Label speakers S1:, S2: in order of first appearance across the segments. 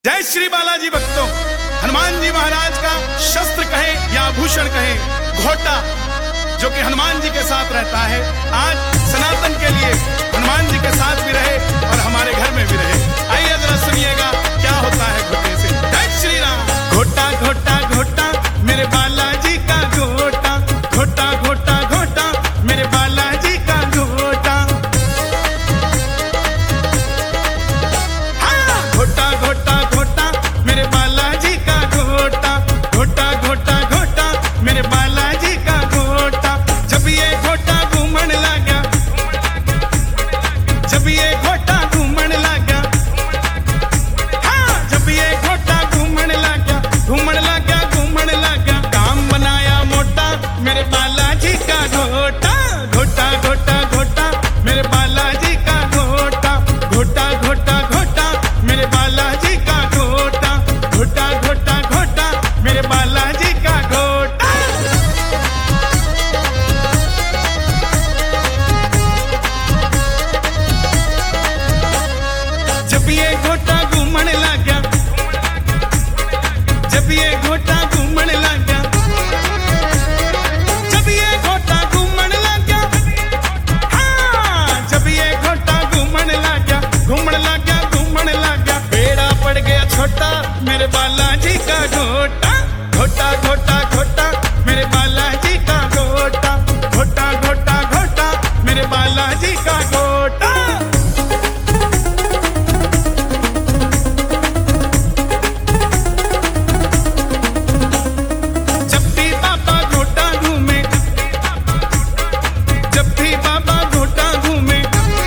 S1: जय श्री बालाजी भक्तों। हनुमान जी महाराज का शस्त्र कहे या आभूषण कहे घोटा, जो कि हनुमान जी के साथ रहता है, आज सनातन के लिए हनुमान जी के साथ भी रहे और हमारे घर में भी रहे। आइए जरा सुनिएगा क्या होता है घोटे से। जय श्री राम। घोटा घोटा घोटा मेरे बालाजी का घोटा, घोटा घोटा घोटा मेरे बालाजी का घोटा। हाँ, घोटा घोटा घोटा मेरे बालाजी का घोटा, घोटा घोटा घोटा मेरे बालाजी का घोटा। जब ये घोटा घूमन लगा, जब ये घोटा घूमन लगा, हाँ, जब ये घोटा घूमन लगा, घूमन लगा, घूमन लगा, काम बनाया मोटा मेरे बालाजी का घोटा, घोटा घोटा घोटा मेरे बालाजी का घोटा, घोटा घोटा घोटा मेरे बालाजी का घोटा, घोटा घोटा घोटा मेरे बालाजी का घोटा। जब ये घोटा घूमने लगा, जब ये घोटा घूमने लगा, जब ये घोटा घूमने लगा, हाँ, जब ये घोटा घूमने लगा, घूमने लगा, घूमने लगा, बेड़ा पड़ गया छोटा मेरे बालाजी का घोटा, घोटा घोटा घोटा मेरे बालाजी का घोटा, घोटा घोटा घोटा मेरे बालाजी का घोटा। जब भी बाबा घोटा घूमे, जब भी बाबा घोटा घूमे,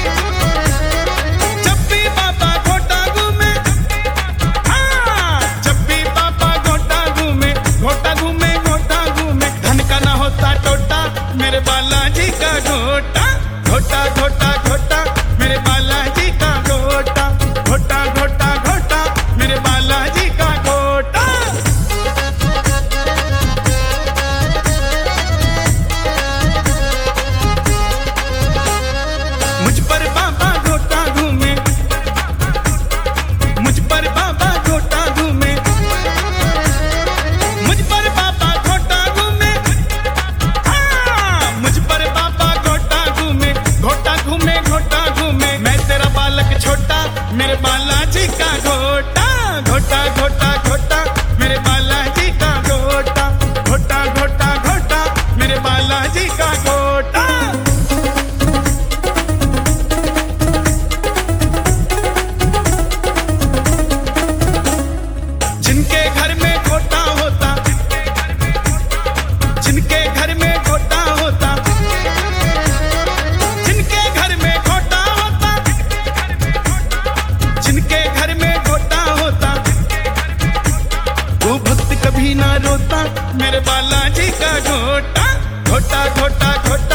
S1: जब भी बाबा घोटा घूमे, हाँ, जब भी बाबा घोटा घूमे, घोटा घूमे, घोटा घूमे, धन का ना होता टोटा मेरे बालाजी का घोटा, घोटा घोटा घोटा मेरे बालाजी का घोटा, घोटा घोटा घोटा मेरे बालाजी का घोटा। मुझ पर बाबा घोटा घूमे, मुझ पर बाबा घोटा घूमे, मुझ पर बाबा घोटा घूमे, हाँ, मुझ पर बाबा घोटा घूमे, घोटा घूमे, घोटा घूमे, मैं तेरा बालक छोटा मेरे बालाजी का घोटा, घोटा घोटा घोटा मेरे बालाजी का घोटा, घोटा घोटा घोटा मेरे बालाजी का घोटा। जिनके घर में घोटा होता, जिनके घर में घोटा होता, जिनके घर में घोटा होता, जिनके घर में घोटा होता, वो भक्त कभी ना रोता मेरे बालाजी का घोटा, घोटा घोटा घोटा